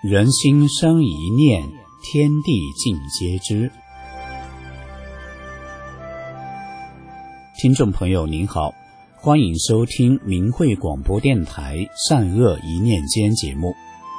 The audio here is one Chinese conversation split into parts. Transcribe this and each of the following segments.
人心生一念，天地尽皆知。听众朋友您好，欢迎收听明慧广播电台善恶一念间节目。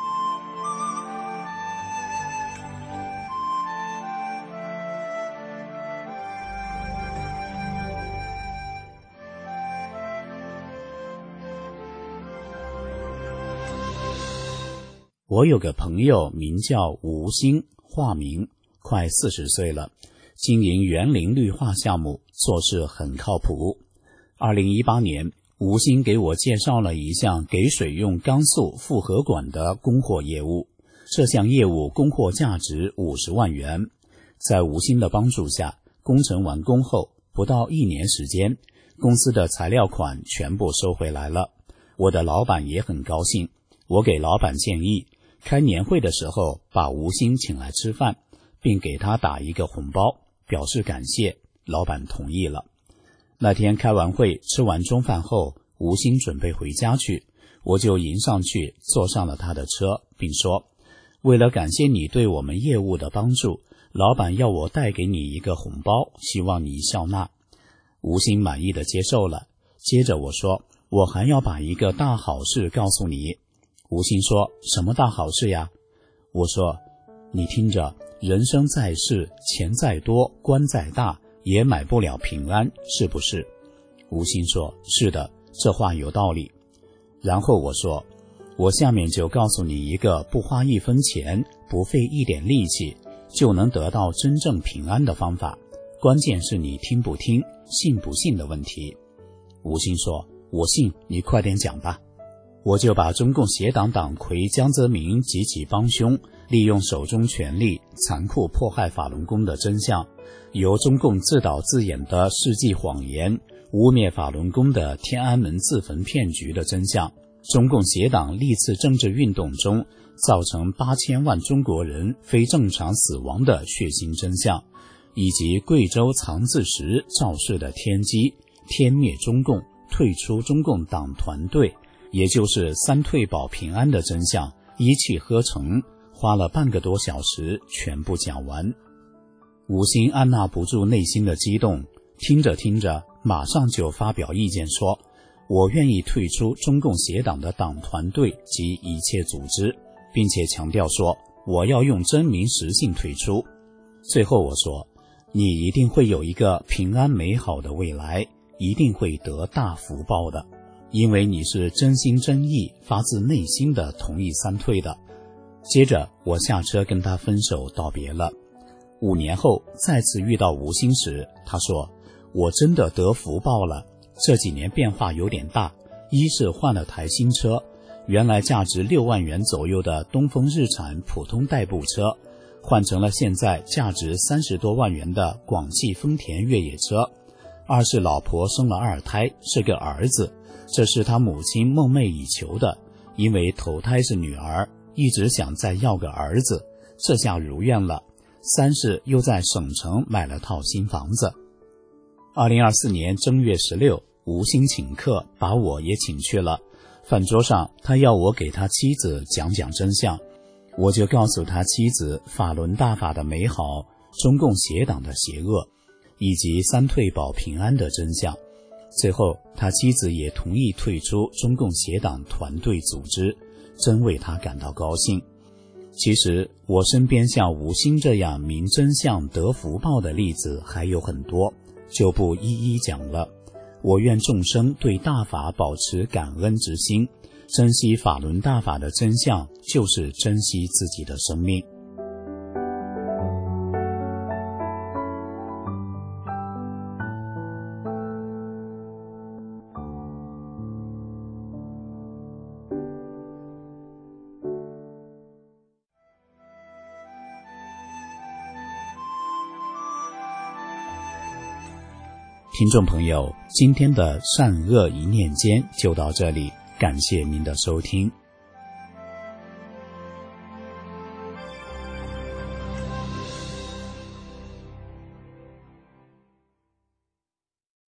我有个朋友名叫吴兴，化名，快40岁了，经营园林绿化项目，做事很靠谱。2018年，吴兴给我介绍了一项给水用钢塑复合管的供货业务，这项业务供货价值50万元。在吴兴的帮助下，工程完工后不到1年时间，公司的材料款全部收回来了。我的老板也很高兴，我给老板建议，开年会的时候把吴兴请来吃饭，并给他打一个红包，表示感谢。老板同意了。那天开完会，吃完中饭后，吴兴准备回家去，我就迎上去，坐上了他的车，并说，为了感谢你对我们业务的帮助，老板要我带给你一个红包，希望你笑纳。吴兴满意的接受了。接着我说，我还要把一个大好事告诉你。吴兴说，什么大好事呀？我说，你听着，人生在世，钱再多，官再大，也买不了平安，是不是？吴兴说，是的，这话有道理。然后我说，我下面就告诉你一个不花1分钱，不费一点力气，就能得到真正平安的方法，关键是你听不听，信不信的问题。吴兴说，我信，你快点讲吧。我就把中共协党党魁江泽民及其帮凶利用手中权力残酷迫害法轮功的真相，由中共自导自演的世纪谎言污蔑法轮功的天安门自焚骗局的真相，中共协党历次政治运动中造成8000万中国人非正常死亡的血腥真相，以及贵州藏字石造势的天机，天灭中共，退出中共党团队，也就是3退保平安的真相，一气呵成，花了半个多小时全部讲完。吴兴按捺不住内心的激动，听着听着马上就发表意见说，我愿意退出中共协党的党团队及一切组织，并且强调说，我要用真名实姓退出。最后我说，你一定会有一个平安美好的未来，一定会得大福报的，因为你是真心真意发自内心的同意3退的。接着我下车跟他分手道别了。5年后再次遇到吴兴时，他说，我真的得福报了，这几年变化有点大，一是换了台新车，原来价值6万元左右的东风日产普通代步车，换成了现在价值30多万元的广汽丰田越野车。二是老婆生了2胎，是个儿子，这是他母亲梦寐以求的，因为头胎是女儿，一直想再要个儿子，这下如愿了。3是又在省城买了套新房子。2024年正月16，吴兴请客，把我也请去了。饭桌上他要我给他妻子讲讲真相，我就告诉他妻子法轮大法的美好，中共协党的邪恶，以及3退保平安的真相。最后他妻子也同意退出中共协党团队组织，真为他感到高兴。其实我身边像吴兴这样明真相得福报的例子还有很多，就不一一讲了。我愿众生对大法保持感恩之心，珍惜法轮大法的真相，就是珍惜自己的生命。听众朋友，今天的善恶一念间就到这里，感谢您的收听。